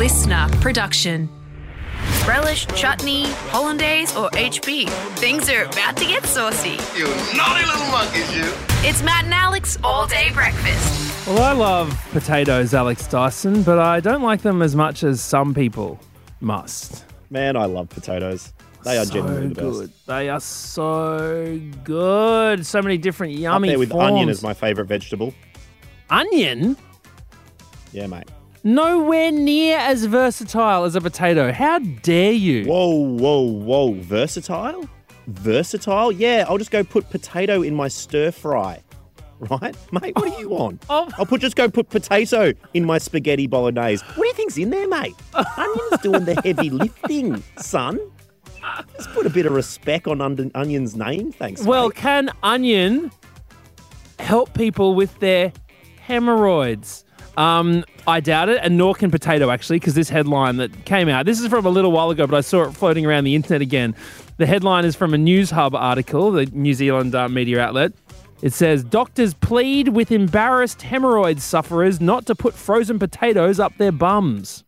listener production. Relish, chutney, hollandaise, or HB. Things are about to get saucy. You naughty little monkeys, you. It's Matt and Alex All Day Breakfast. Well, I love potatoes, Alex Dyson, but I don't like them as much as some people must. Man, I love potatoes. They are genuinely the best. Good. They are so good. So many different yummy Up there with forms. onion as my favourite vegetable. Onion? Yeah, mate. Nowhere near as versatile as a potato. How dare you? Whoa. Versatile? Versatile? Yeah, I'll just go put potato in my stir fry. Right? Mate, what do you want? Just go put potato in my spaghetti bolognese. What do you think's in there, mate? Onion's doing the heavy lifting, son. Just put a bit of respect on Onion's name, thanks, Well, mate. can onion help people with their hemorrhoids? I doubt it, and nor can potato, actually, because this headline that came out, this is from a little while ago, but I saw it floating around the internet again. The headline is from a News Hub article, the New Zealand media outlet. It says, doctors plead with embarrassed hemorrhoid sufferers not to put frozen potatoes up their bums.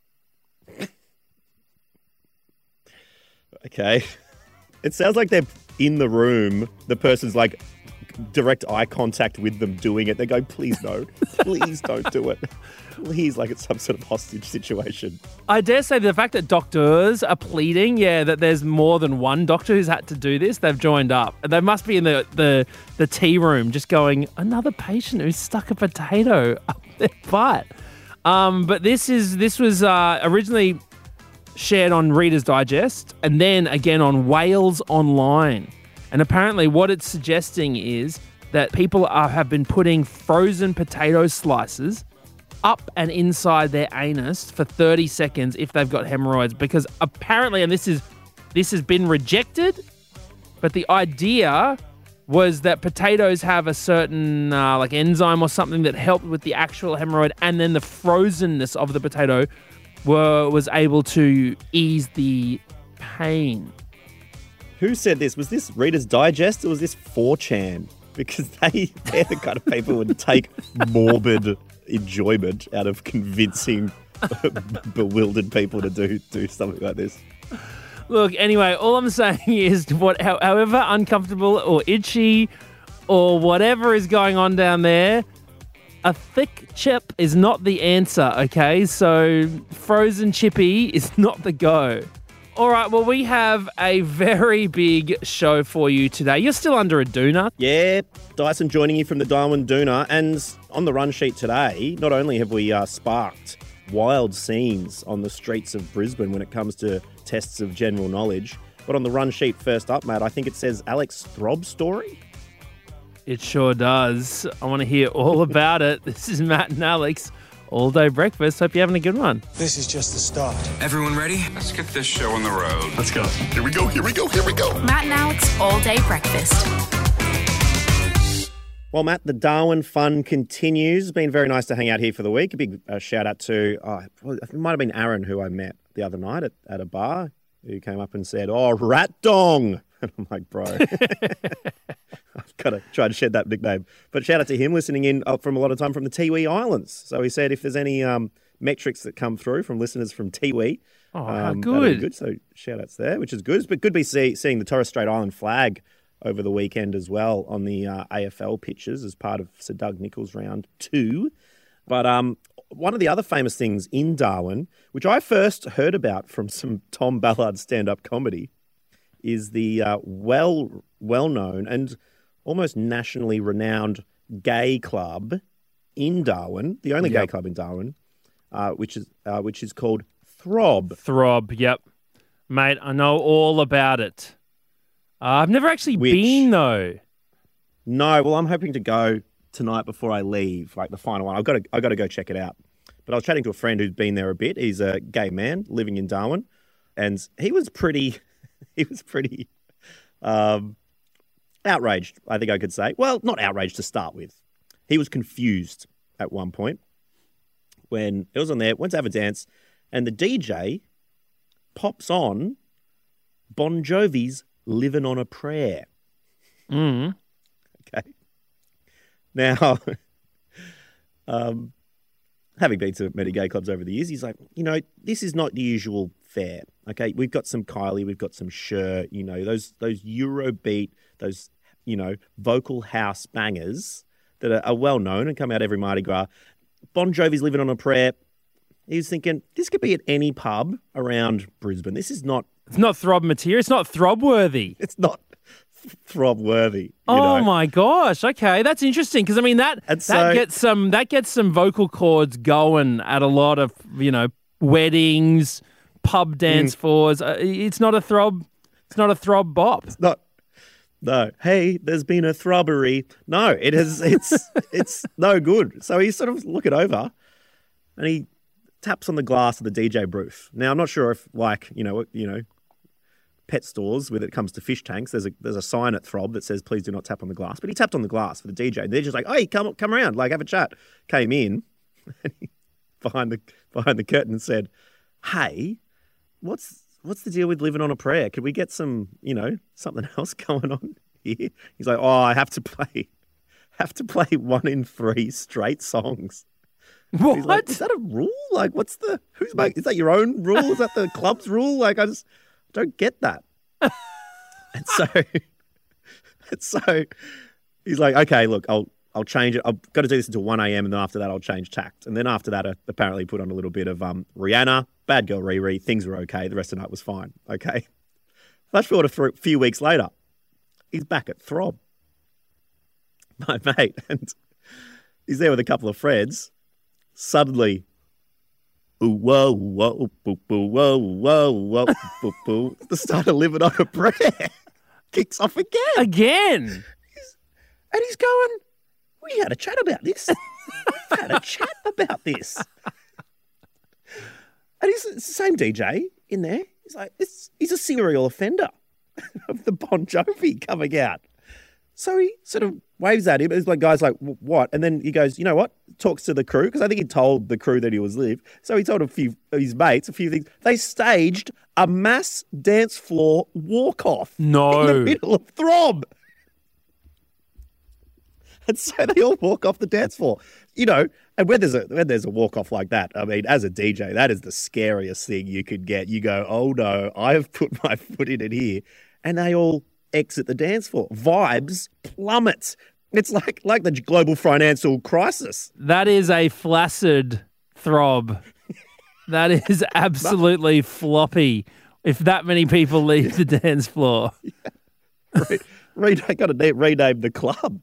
Okay. It sounds like they're in the room. The person's like direct eye contact with them doing it. They go, please no. Please don't do it. Please, like it's some sort of hostage situation. I dare say the fact that doctors are pleading, that there's more than one doctor who's had to do this, they've joined up. And they must be in the tea room just going, another patient who's stuck a potato up their butt. But this was originally shared on Reader's Digest and then again on Wales Online. And apparently what it's suggesting is that people have been putting frozen potato slices up and inside their anus for 30 seconds if they've got hemorrhoids, because apparently, and this has been rejected, but the idea was that potatoes have a certain like enzyme or something that helped with the actual hemorrhoid, and then the frozenness of the potato was able to ease the pain. Who said this? Was this Reader's Digest or was this 4chan? Because they're the kind of people who would take morbid enjoyment out of convincing bewildered people to do something like this. Look, anyway, all I'm saying is however uncomfortable or itchy or whatever is going on down there, a thick chip is not the answer, okay? So frozen chippy is not the go. All right, well, we have a very big show for you today. You're still under a doona. Yeah, Dyson joining you from the Darwin Doona. And on the run sheet today, not only have we sparked wild scenes on the streets of Brisbane when it comes to tests of general knowledge, but on the run sheet first up, Matt, I think it says Alex Throb story. It sure does. I want to hear all about it. This is Matt and Alex. All Day Breakfast. Hope you're having a good one. This is just the start. Everyone ready? Let's get this show on the road. Let's go. Here we go. Matt and Alex All Day Breakfast. Well, Matt, the Darwin fun continues. It's been very nice to hang out here for the week. A big shout out to, it might have been Aaron who I met the other night at a bar, who came up and said, rat dong. And I'm like, bro, I've got to try to shed that nickname. But shout out to him listening in from a lot of time from the Tiwi Islands. So he said if there's any metrics that come through from listeners from Tiwi, how good. good. So shout outs there, which is good. But good to be seeing the Torres Strait Island flag over the weekend as well on the AFL pitches as part of Sir Doug Nicholls round 2. But one of the other famous things in Darwin, which I first heard about from some Tom Ballard stand-up comedy, is the well-known and almost nationally renowned gay club in Darwin, the only gay club in Darwin, which is called Throb. Throb, yep. Mate, I know all about it. I've never actually been, though. No, well, I'm hoping to go tonight before I leave, like the final one. I've got to go check it out. But I was chatting to a friend who's been there a bit. He's a gay man living in Darwin, and he was pretty outraged, I think I could say. Well, not outraged to start with. He was confused at one point when it was on there, went to have a dance, and the DJ pops on Bon Jovi's Living on a Prayer. Mm. Okay. Now, having been to many gay clubs over the years, he's like, this is not the usual fare. Okay, we've got some Kylie, we've got some Cher, those Eurobeat, those, vocal house bangers that are well known and come out every Mardi Gras. Bon Jovi's Living on a Prayer. He was thinking, this could be at any pub around Brisbane. This is not... It's not throb material. It's not throb worthy. It's not throb worthy. My gosh. Okay, that's interesting because that gets some vocal cords going at a lot of weddings, pub dance floors. It's not a throb. It's not a throb bop. It's not. No. Hey, there's been a throbbery. No, it is. It's no good. So he's sort of looking over, and he taps on the glass of the DJ booth. Now I'm not sure if pet stores when it comes to fish tanks, there's a sign at Throb that says please do not tap on the glass. But he tapped on the glass for the DJ. They're just like, hey, come around, like have a chat. Came in and he, behind the curtain and said, hey, what's the deal with Living on a Prayer? Could we get some, something else going on here? He's like, I have to play 1 in 3 straight songs. What? He's like, is that a rule? Like, is that your own rule? Is that the club's rule? Like, I just don't get that. and so he's like, okay, look, I'll change it. I've got to do this until 1 a.m. and then after that I'll change tact. And then after that, I apparently put on a little bit of Rihanna, Bad Girl Riri. Things were okay. The rest of the night was fine. Okay. Flash forward a few weeks later, he's back at Throb, my mate, and he's there with a couple of friends. Suddenly, ooh, whoa, whoa, boo, boo, whoa, whoa, whoa, boo, boo. The start of Living on a Prayer kicks off again. And he's going, we had a chat about this. We've had a chat about this. And it's the same DJ in there. He's like, he's a serial offender of the Bon Jovi coming out. So he sort of waves at him. It's like, guys like, what? And then he goes, you know what? Talks to the crew, because I think he told the crew that he was live. So he told a few of his mates a few things. They staged a mass dance floor walk-off in the middle of Throb. And so they all walk off the dance floor. And when there's a walk-off like that, I mean, as a DJ, that is the scariest thing you could get. You go, oh no, I have put my foot in it here. And they all exit the dance floor. Vibes plummet. It's like the global financial crisis. That is a flaccid throb. That is absolutely floppy if that many people leave the dance floor. Yeah. I got to rename the club.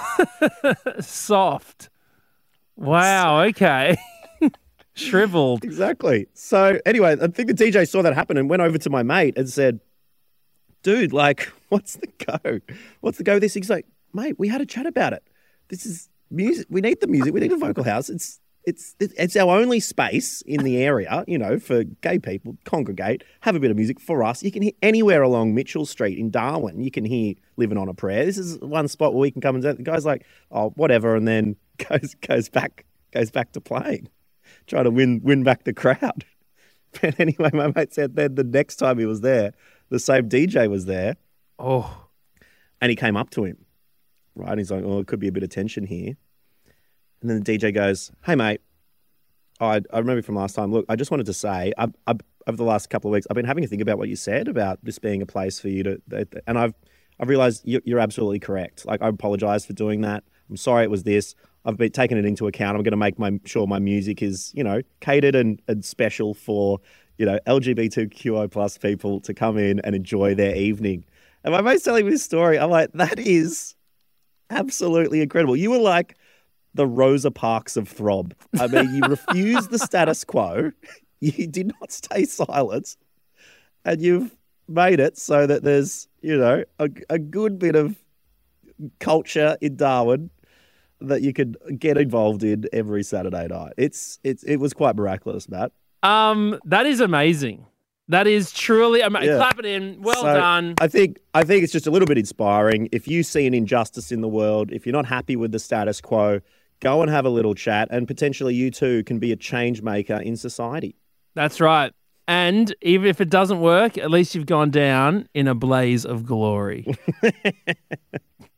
Soft. Wow, okay. Shriveled. Exactly. So anyway, I think the DJ saw that happen and went over to my mate and said, dude, like, what's the go? What's the go with this? He's like, mate, we had a chat about it. This is music. We need the music. We need a vocal house. It's our only space in the area, for gay people, congregate, have a bit of music for us. You can hear anywhere along Mitchell Street in Darwin. You can hear Living on a Prayer. This is one spot where we can come and the guy's like, oh, whatever, and then goes back to playing, trying to win back the crowd. But anyway, my mate said then the next time he was there, the same DJ was there. Oh. And he came up to him, right? And he's like, oh, it could be a bit of tension here. And then the DJ goes, hey, mate, I remember from last time. Look, I just wanted to say, over the last couple of weeks, I've been having to think about what you said about this being a place for you to, and I've realized you're absolutely correct. Like, I apologize for doing that. I'm sorry it was this. I've been taking it into account. I'm going to make sure my music is, catered and special for, LGBTQI plus people to come in and enjoy their evening. And my mate's telling me this story. I'm like, that is absolutely incredible. You were like the Rosa Parks of Throb. I mean, you refused the status quo. You did not stay silent. And you've made it so that there's, a good bit of culture in Darwin that you could get involved in every Saturday night. It was quite miraculous, Matt. That is amazing. That is truly amazing. Yeah. Clap it in. Well done. I think it's just a little bit inspiring. If you see an injustice in the world, if you're not happy with the status quo, go and have a little chat, and potentially you too can be a change maker in society. That's right. And even if it doesn't work, at least you've gone down in a blaze of glory.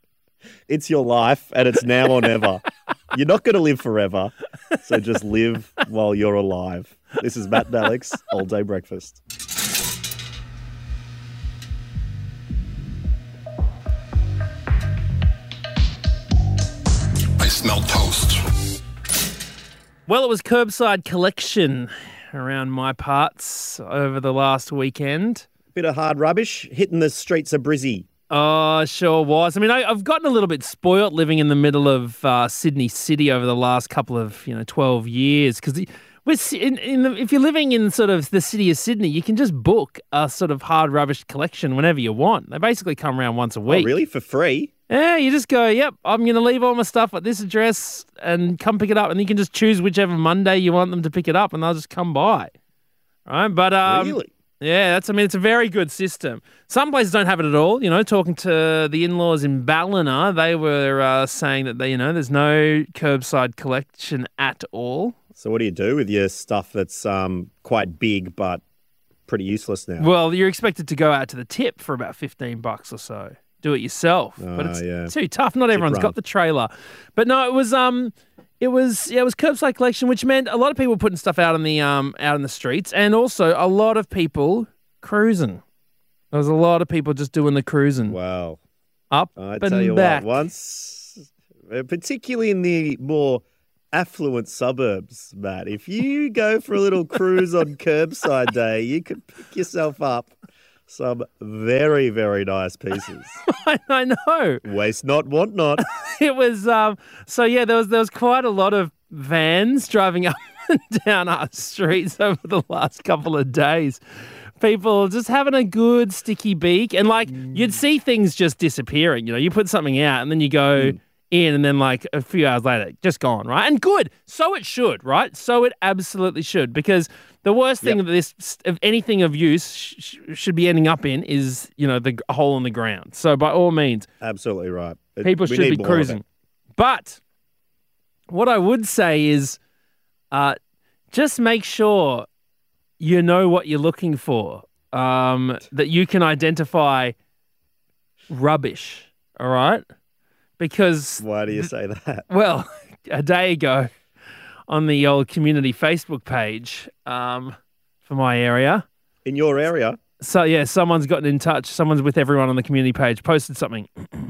It's your life, and it's now or never. You're not going to live forever, so just live while you're alive. This is Matt and Alex, All Day Breakfast. I smell toast. Well, it was curbside collection around my parts over the last weekend. Bit of hard rubbish hitting the streets of Brizzy. Oh, sure was. I mean, I've gotten a little bit spoilt living in the middle of Sydney City over the last couple of 12 years because if you're living in sort of the city of Sydney, you can just book a sort of hard rubbish collection whenever you want. They basically come around once a week. Oh, really? For free? Yeah, you just go, yep, I'm going to leave all my stuff at this address and come pick it up. And you can just choose whichever Monday you want them to pick it up and they'll just come by. Right? But Really? yeah, it's a very good system. Some places don't have it at all. Talking to the in-laws in Ballina, they were saying that there's no curbside collection at all. So what do you do with your stuff that's quite big but pretty useless now? Well, you're expected to go out to the tip for about $15 or so. Do it yourself, but it's too tough. Not everyone's got the trailer. But no, it was curbside collection, which meant a lot of people putting stuff out in the streets, and also a lot of people cruising. There was a lot of people just doing the cruising. Wow. Up I and tell you back. what, once, particularly in the more affluent suburbs, Matt, if you go for a little cruise on curbside day, you could pick yourself up some very, very nice pieces. I know. Waste not, want not. It was there was quite a lot of vans driving up and down our streets over the last couple of days. People just having a good sticky beak, and you'd see things just disappearing. You put something out and then you go in, and then a few hours later, just gone, right? And good. So it should, right? So it absolutely should, because the worst thing of anything of use should be ending up in is, the hole in the ground. So by all means, absolutely right. People should be cruising. But what I would say is just make sure you know what you're looking for, that you can identify rubbish, all right? Because... Why do you say that? Well, a day ago on the old community Facebook page for my area. In your area? So, yeah, someone's gotten in touch. Someone's with everyone on the community page, posted something.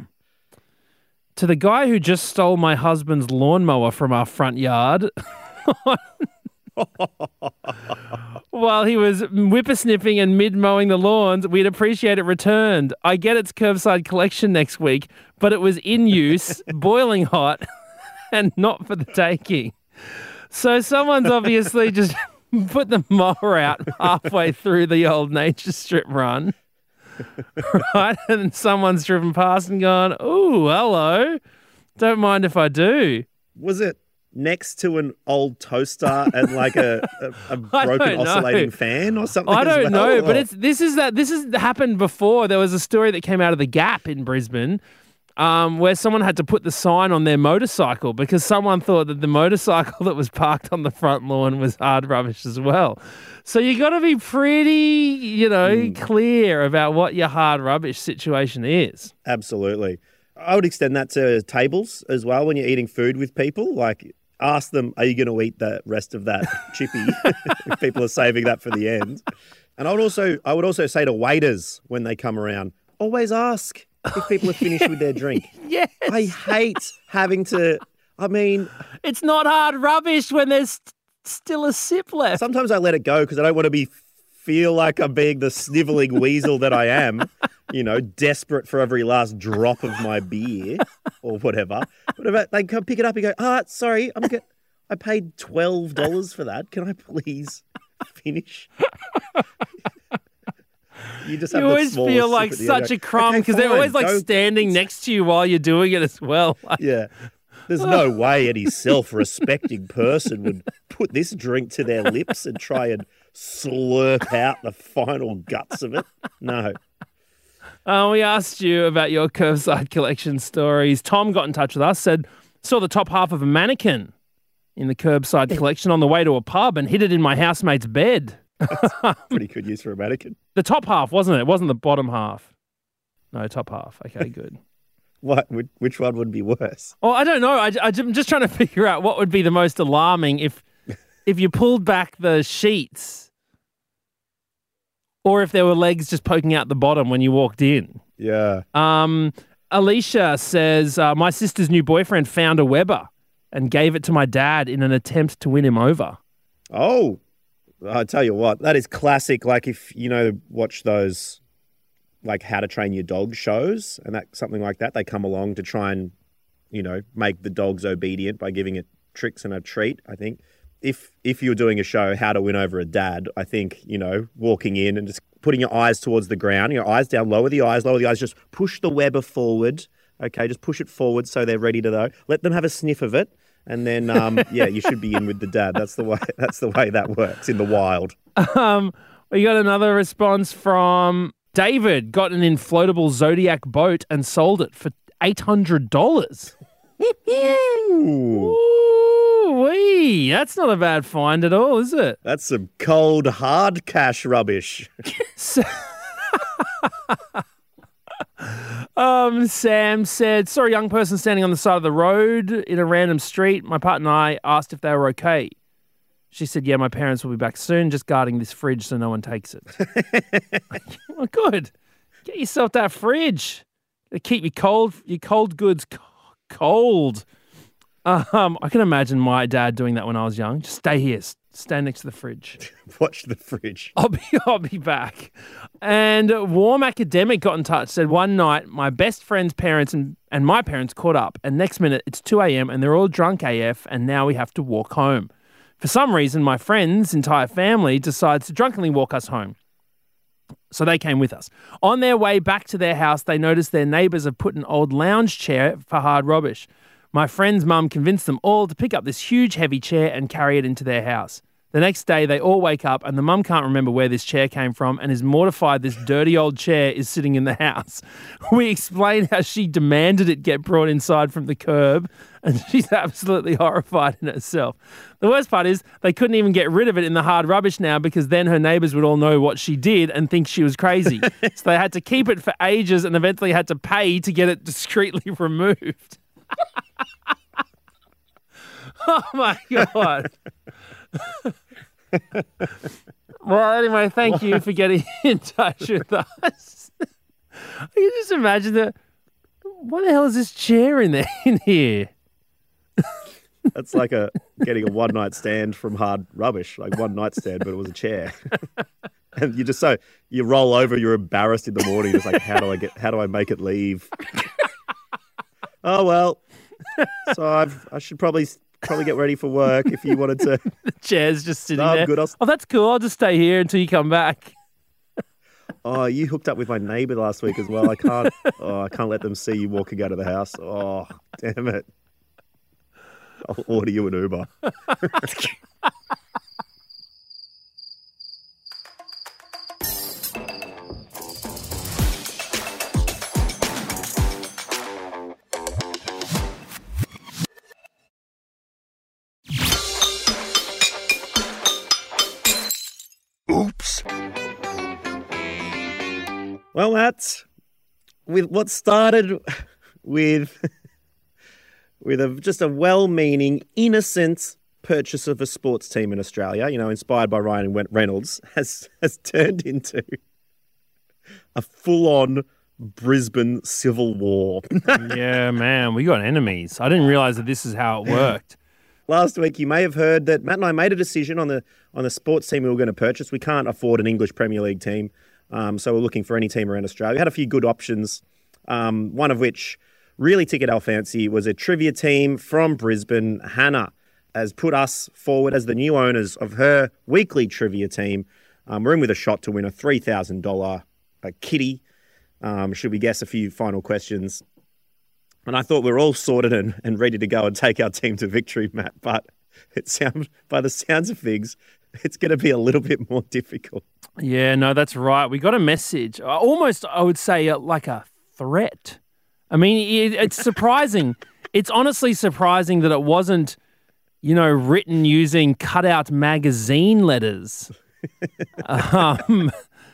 To the guy who just stole my husband's lawnmower from our front yard while he was whippersnipping and mid-mowing the lawns, we'd appreciate it returned. I get it's curbside collection next week, but it was in use, boiling hot, and not for the taking. So someone's obviously just put the mower out halfway through the old nature strip run, right? And someone's driven past and gone, "Ooh, hello. Don't mind if I do." Was it next to an old toaster and a broken oscillating fan or something? I don't know, but this has happened before. There was a story that came out of the Gap in Brisbane, where someone had to put the sign on their motorcycle because someone thought that the motorcycle that was parked on the front lawn was hard rubbish as well. So you got to be pretty, clear about what your hard rubbish situation is. Absolutely. I would extend that to tables as well when you're eating food with people. Ask them, are you going to eat the rest of that chippy? If people are saving that for the end. And I would also say to waiters when they come around, always ask if people are finished with their drink. Yes. I hate having to, it's not hard rubbish when there's still a sip left. Sometimes I let it go because I don't want to feel like I'm being the snivelling weasel that I am, desperate for every last drop of my beer or whatever. But if they come pick it up and go, sorry, I paid $12 for that. Can I please finish? You just have always feel like such a crumb because they're always standing next to you while you're doing it as well. Yeah. There's no way any self-respecting person would put this drink to their lips and try and slurp out the final guts of it. No. We asked you about your curbside collection stories. Tom got in touch with us, saw the top half of a mannequin in the curbside collection on the way to a pub and hid it in my housemate's bed. Pretty good use for a mannequin. The top half, wasn't it? It wasn't the bottom half. No, top half. Okay, good. What? Which one would be worse? Oh, I don't know. I'm just trying to figure out what would be the most alarming if you pulled back the sheets or if there were legs just poking out the bottom when you walked in. Yeah. Alicia says, my sister's new boyfriend found a Weber and gave it to my dad in an attempt to win him over. Oh, I tell you what, that is classic. Like if, watch those like How to Train Your Dog shows and something like that, they come along to try and, make the dogs obedient by giving it tricks and a treat. I think if you're doing a show, How to Win Over a Dad, I think, walking in and just putting your eyes towards the ground, your eyes down, lower the eyes, just push the Weber forward. Okay, just push it forward so they're ready to go. Let them have a sniff of it. And then, you should be in with the dad. That's the way that works in the wild. We got another response from David. Got an inflatable Zodiac boat and sold it for $800. Ooh-wee. That's not a bad find at all, is it? That's some cold, hard cash rubbish. Sam said, saw a young person standing on the side of the road in a random street. My partner and I asked if they were okay. She said, yeah, my parents will be back soon, just guarding this fridge so no one takes it. Well, good. Get yourself that fridge. Keep your cold goods cold. I can imagine my dad doing that when I was young. Just stay here. Stand next to the fridge. Watch the fridge. I'll be back. And Warm Academic got in touch, said one night my best friend's parents and my parents caught up, and next minute it's 2 a.m. and they're all drunk AF, and now we have to walk home. For some reason, my friend's entire family decides to drunkenly walk us home. So they came with us. On their way back to their house, they noticed their neighbours have put an old lounge chair for hard rubbish. My friend's mum convinced them all to pick up this huge heavy chair and carry it into their house. The next day, they all wake up and the mum can't remember where this chair came from and is mortified this dirty old chair is sitting in the house. We explain how she demanded it get brought inside from the curb and she's absolutely horrified in herself. The worst part is they couldn't even get rid of it in the hard rubbish now because then her neighbours would all know what she did and think she was crazy. So they had to keep it for ages and eventually had to pay to get it discreetly removed. Oh my God. Well, anyway, thank you for getting in touch with us. I can just imagine that. What the hell is this chair in here? That's like getting a one night stand from hard rubbish, like one night stand, but it was a chair. And you roll over, you're embarrassed in the morning. It's like, how do I make it leave? Oh well. So I should probably get ready for work if you wanted to. The chair's just sitting there. Good. Oh, that's cool. I'll just stay here until you come back. Oh, you hooked up with my neighbour last week as well. I can't let them see you walking out of the house. Oh, damn it. I'll order you an Uber. Oops. Well, Matt, with what started with just a well-meaning, innocent purchase of a sports team in Australia, inspired by Ryan Reynolds, has turned into a full-on Brisbane civil war. Yeah, man, we got enemies. I didn't realise that this is how it worked. Last week, you may have heard that Matt and I made a decision on the sports team we were going to purchase. We can't afford an English Premier League team, so we're looking for any team around Australia. We had a few good options, one of which really tickled our fancy was a trivia team from Brisbane. Hannah has put us forward as the new owners of her weekly trivia team. We're in with a shot to win a $3,000 kitty. Should we guess a few final questions? And I thought we were all sorted and ready to go and take our team to victory, Matt. But by the sounds of things, it's going to be a little bit more difficult. Yeah, no, that's right. We got a message, almost, I would say, like a threat. I mean, it's surprising. It's honestly surprising that it wasn't, written using cutout magazine letters.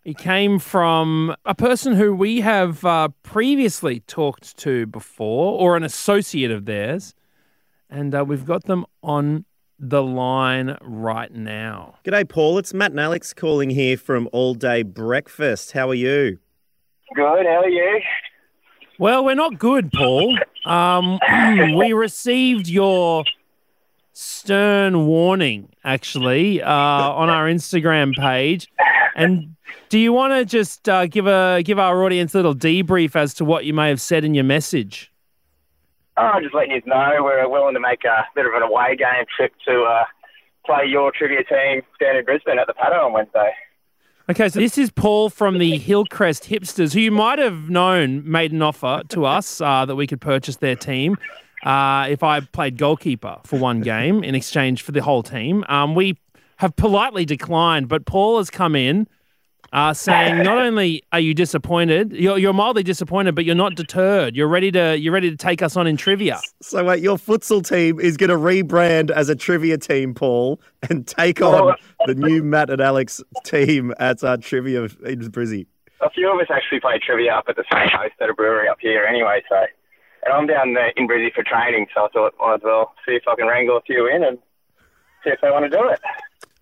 He came from a person who we have previously talked to before, or an associate of theirs. And we've got them on the line right now. G'day, Paul. It's Matt and Alex calling here from All Day Breakfast. How are you? Good, how are you? Well, we're not good, Paul. We received your stern warning, actually, on our Instagram page. And do you want to just give our audience a little debrief as to what you may have said in your message? Just letting you know we're willing to make a bit of an away game trip to play your trivia team down in Brisbane at the Paddo on Wednesday. Okay, so this is Paul from the Hillcrest Hipsters, who you might have known made an offer to us that we could purchase their team if I played goalkeeper for one game in exchange for the whole team. We have politely declined, but Paul has come in saying not only are you disappointed, you're mildly disappointed, but you're not deterred. You're ready to take us on in trivia. So wait, your futsal team is going to rebrand as a trivia team, Paul, and take on the new Matt and Alex team at trivia in Brizzy. A few of us actually play trivia up at the same host at a brewery up here anyway, so... And I'm down there in Brizzy for training, so I thought I might as well see if I can wrangle a few in and see if they want to do it.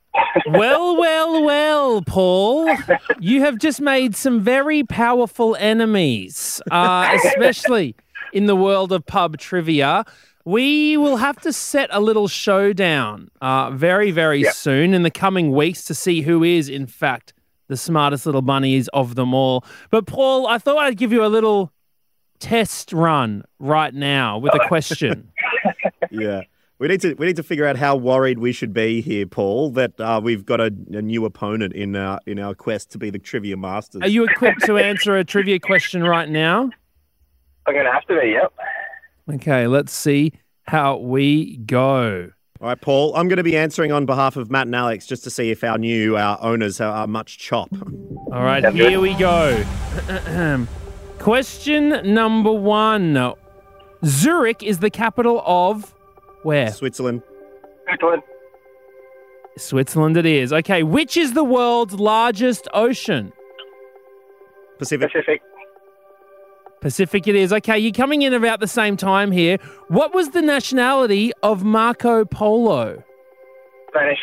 Well, Paul, you have just made some very powerful enemies, especially in the world of pub trivia. We will have to set a little showdown very, very soon in the coming weeks to see who is, in fact, the smartest little bunnies of them all. But, Paul, I thought I'd give you a little test run right now with a question. Yeah. We need to figure out how worried we should be here, Paul, that we've got a new opponent in our quest to be the trivia masters. Are you equipped to answer a trivia question right now? I'm going to have to be, yep. Okay, let's see how we go. All right, Paul, I'm going to be answering on behalf of Matt and Alex just to see if our owners are much chop. All right, here we go. Question number 1. Zurich is the capital of where? Switzerland. Switzerland it is. Okay, which is the world's largest ocean? Pacific. Pacific it is. Okay, you're coming in about the same time here. What was the nationality of Marco Polo? Spanish.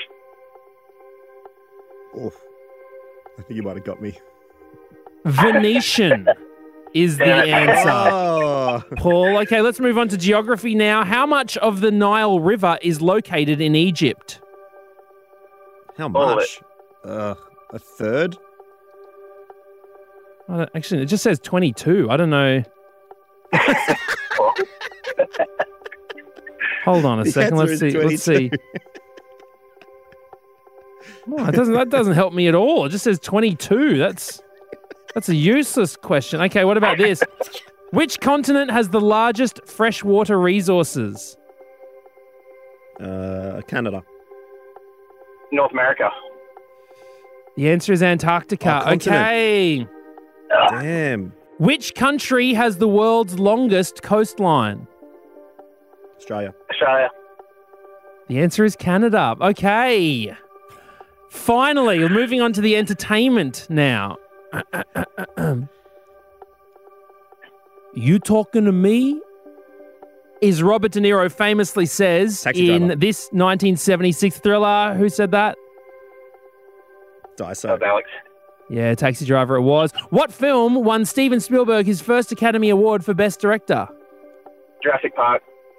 Oof. I think you might have got me. Venetian is the answer. Oh. Paul, okay, let's move on to geography now. How much of the Nile River is located in Egypt? How much? A third? Actually, it just says 22. I don't know. Hold on a second. Let's see. Oh, that doesn't help me at all. It just says 22. That's a useless question. Okay, what about this? Which continent has the largest freshwater resources? Canada. North America. The answer is Antarctica. Okay. Damn. Which country has the world's longest coastline? Australia. The answer is Canada. Okay. Finally, we're moving on to the entertainment now. You talking to me? Is Robert De Niro famously says Taxi in Driver. this 1976 thriller. Who said that? Daiso. Alex. Yeah, Taxi Driver it was. What film won Steven Spielberg his first Academy Award for Best Director? Jurassic Park.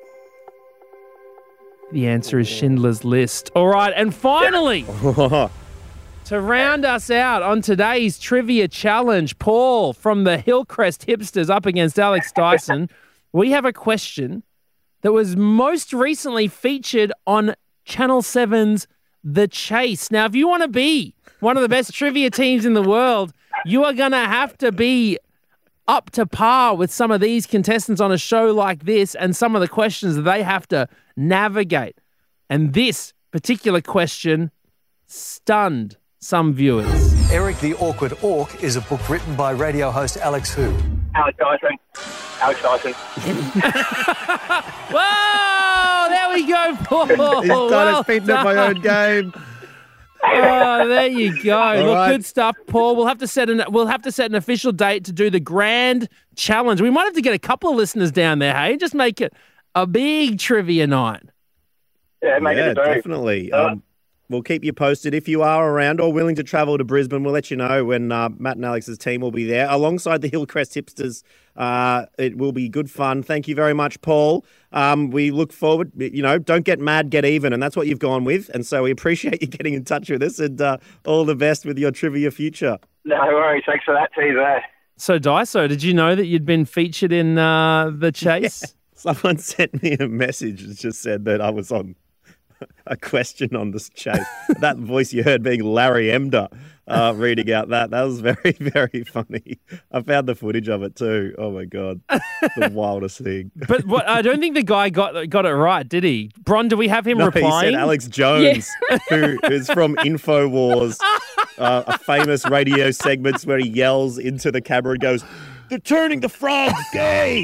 The answer is Schindler's List. All right, and finally, to round us out on today's trivia challenge, Paul from the Hillcrest Hipsters up against Alex Dyson, we have a question that was most recently featured on Channel 7's The Chase. Now, if you want to be one of the best trivia teams in the world, you are going to have to be up to par with some of these contestants on a show like this and some of the questions that they have to navigate. And this particular question stunned some viewers. Eric the Awkward Orc is a book written by radio host Alex who? Alex Dyson. Whoa! There we go, Paul. He's done it, beating up my own game. Oh, there you go. Look, right. good stuff, Paul. We'll have to set an official date to do the grand challenge. We might have to get a couple of listeners down there, hey? Just make it a big trivia night. Yeah, make it a do. Definitely. We'll keep you posted. If you are around or willing to travel to Brisbane, we'll let you know when Matt and Alex's team will be there alongside the Hillcrest Hipsters. It will be good fun. Thank you very much, Paul. We look forward, don't get mad, get even. And that's what you've gone with. And so we appreciate you getting in touch with us, and all the best with your trivia future. No worries. Thanks for that teaser. So, Daiso, did you know that you'd been featured in The Chase? Yeah. Someone sent me a message that just said that I was on a question on this Chase. That voice you heard being Larry Emder reading out that was very, very funny. I found the footage of it too. Oh my God. The wildest thing. But I don't think the guy got it right, did he? Bron, do we have him replying? He said Alex Jones, who is from InfoWars, a famous radio segments where he yells into the camera and goes, "They're turning the frogs gay."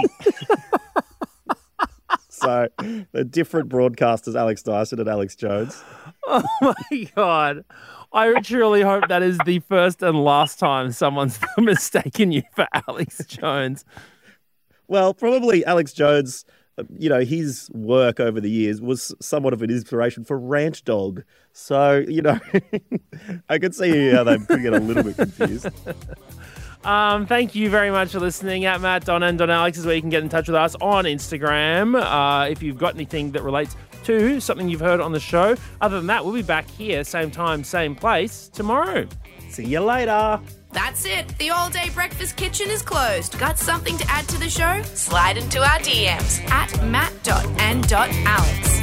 So the different broadcasters, Alex Dyson and Alex Jones. Oh my God. I truly hope that is the first and last time someone's mistaken you for Alex Jones. Well, probably Alex Jones, his work over the years was somewhat of an inspiration for Ranch Dog. So, I could see how they could get a little bit confused. Thank you very much for listening. At Matt, Don, and Don Alex is where you can get in touch with us on Instagram. If you've got anything that relates to something you've heard on the show. Other than that, we'll be back here, same time, same place, tomorrow. See you later. That's it. The all-day breakfast kitchen is closed. Got something to add to the show? Slide into our DMs at matt.and.alex.